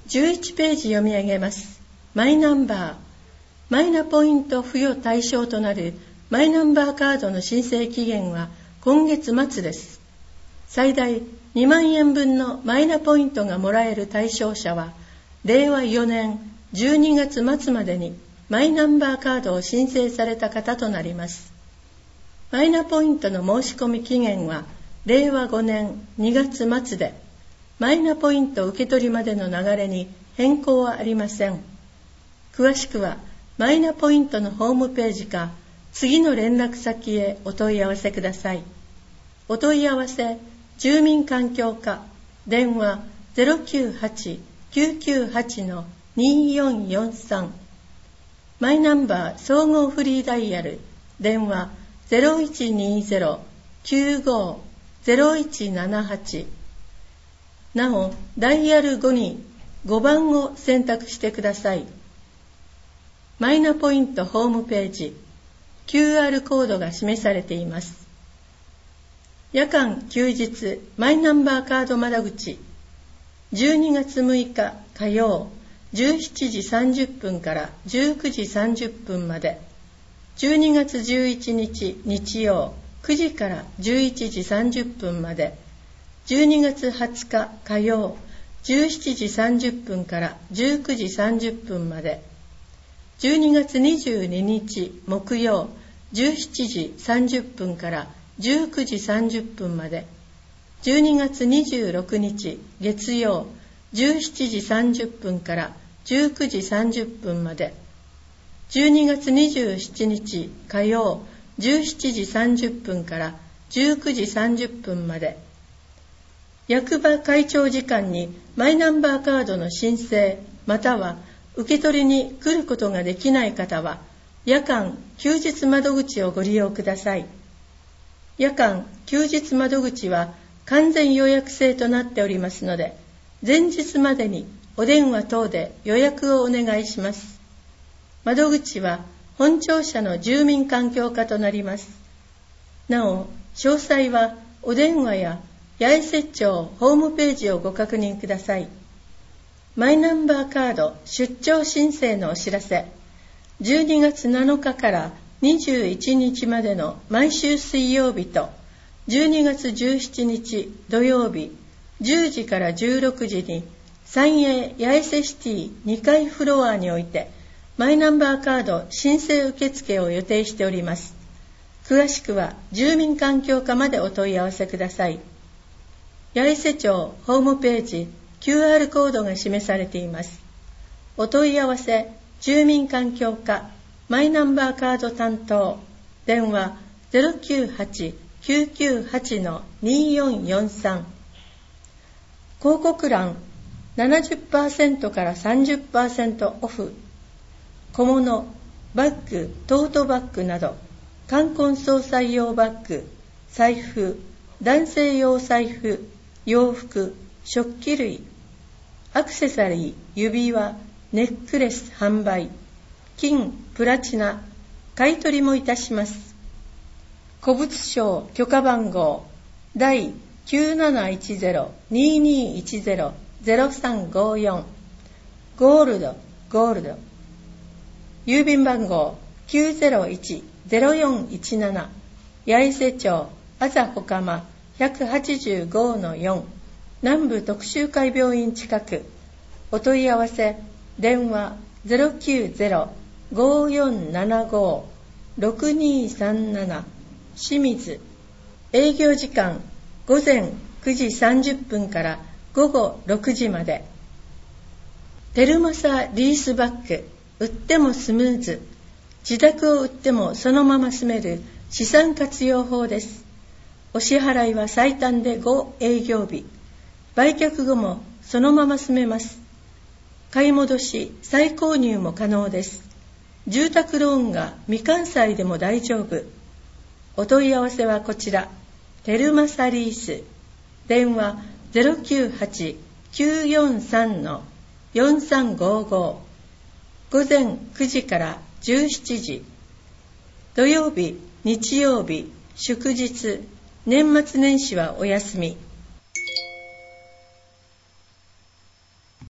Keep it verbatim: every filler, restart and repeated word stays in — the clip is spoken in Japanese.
じゅういちページ読み上げます。マイナンバー。マイナポイント付与対象となるマイナンバーカードの申請期限は今月末です。最大にまんえんぶんのマイナポイントがもらえる対象者は、れいわよねんじゅうにがつ末までにマイナンバーカードを申請された方となります。マイナポイントの申し込み期限はれいわごねんにがつ末で、マイナポイント受け取りまでの流れに変更はありません。詳しくはマイナポイントのホームページか次の連絡先へお問い合わせください。お問い合わせ住民環境課、電話 ゼロきゅうはち きゅうきゅうはち にーよんよんさん、マイナンバー総合フリーダイヤル、電話 ゼロいちにゼロ きゅうご ゼロいちななはち。なお、ダイヤルごにごばんを選択してください。マイナポイントホームページ、キューアール コードが示されています。夜間休日マイナンバーカード窓口、じゅうにがつむいか火曜じゅうしちじさんじゅっぷんからじゅうくじさんじゅっぷんまで、じゅうにがつじゅういちにち日曜くじからじゅういちじさんじゅっぷんまで、じゅうにがつはつか火曜じゅうしちじさんじゅっぷんからじゅうくじさんじゅっぷんまで、じゅうにがつにじゅうににち木曜じゅうしちじさんじゅっぷんからじゅうくじさんじゅっぷんまで、じゅうにがつにじゅうろくにち月曜じゅうしちじさんじゅっぷんからじゅうくじさんじゅっぷんまで、じゅうにがつにじゅうしちにち火曜じゅうしちじさんじゅっぷんからじゅうくじさんじゅっぷんまで。役場会長時間にマイナンバーカードの申請または受け取りに来ることができない方は、夜間休日窓口をご利用ください。夜間休日窓口は完全予約制となっておりますので、前日までにお電話等で予約をお願いします。窓口は本庁舎の住民環境課となります。なお、詳細はお電話や八重瀬町ホームページをご確認ください。マイナンバーカード出張申請のお知らせ。じゅうにがつなのかからにじゅういちにちまでの毎週水曜日と、じゅうにがつじゅうしちにち土曜日じゅうじからじゅうろくじに三栄八重瀬シティにかいフロアにおいてマイナンバーカード申請受付を予定しております。詳しくは住民環境課までお問い合わせください。八重瀬町ホームページ キューアール コードが示されています。お問い合わせ住民環境課マイナンバーカード担当、電話 ゼロきゅうはち きゅうきゅうはち にーよんよんさん。広告欄 ななじゅっパーセント から さんじゅっパーセント オフ。小物、バッグ、トートバッグなど冠婚葬祭用バッグ、財布、男性用財布、洋服、食器類、アクセサリー、指輪、ネックレス販売、金、プラチナ、買い取りもいたします。古物商許可番号第 きゅうなないちゼロ にーにーいちゼロ ゼロさんごよん、ゴールド、ゴールド、郵便番号 きゅうゼロいち ゼロよんいちなな、八重瀬町あざほかま ひゃくはちじゅうごのよん、南部特集会病院近く。お問い合わせ電話 ゼロきゅうゼロ ごーよんななご ろくにーさんなな、清水。営業時間午前くじさんじゅっぷんから午後ろくじまで。テルマサリースバッグ、売ってもスムーズ、自宅を売ってもそのまま住める資産活用法です。お支払いは最短でごえいぎょうび、売却後もそのまま住めます。買い戻し、再購入も可能です。住宅ローンが未完済でも大丈夫。お問い合わせはこちら、テルマサリース、電話 ゼロきゅうはち きゅうよんさん よんさんごご、午前くじからじゅうしちじ、土曜日、日曜日、祝日、年末年始はお休み。